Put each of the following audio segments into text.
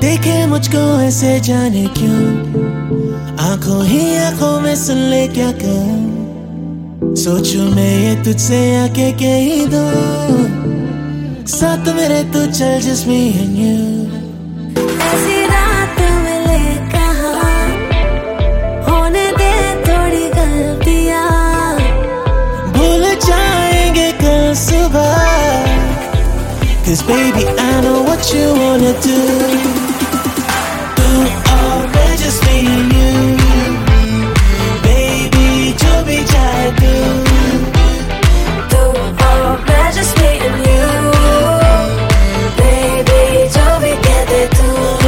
देखे मुझको ऐसे जाने क्यों, आंखों ही आंखों में सुन ले क्या कहूं। सोचूं मैं ये तुझसे आके कहीं दो, साथ मेरे तू चल just me and you। ऐसी रात मिले कहाँ, होने दे थोड़ी गलतियाँ, भूल जाएंगे कल सुबह। Cause baby I know what you wanna do। तू और मैं just me and you, baby जो भी चाहे तू। तू और मैं just me and you, baby जो भी कह दे तू।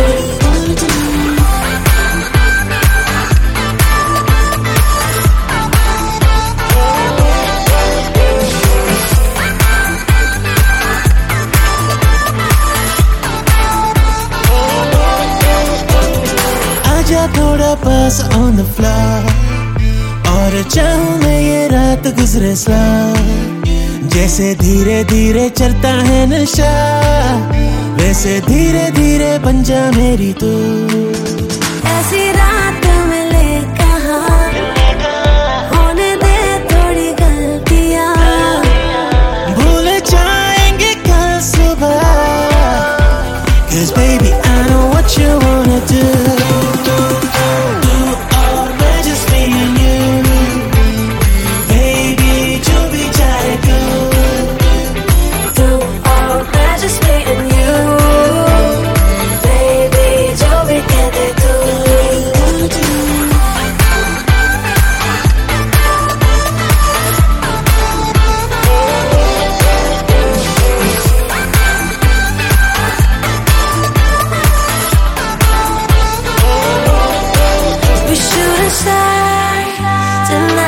आजा थोड़ा पास on the floor, और चाहूं मैं ये रात गुजरे slow। जैसे धीरे धीरे चलता है नशा, वैसे धीरे धीरे बन जा मेरी तू। ऐसी रात मिले कहाँ, होने दे थोड़ी गलतियाँ, भूल जाएंगे कल सुबह। Cause baby I know what you wanna do।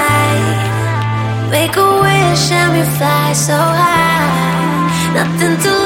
Make a wish and we fly so high. Nothing to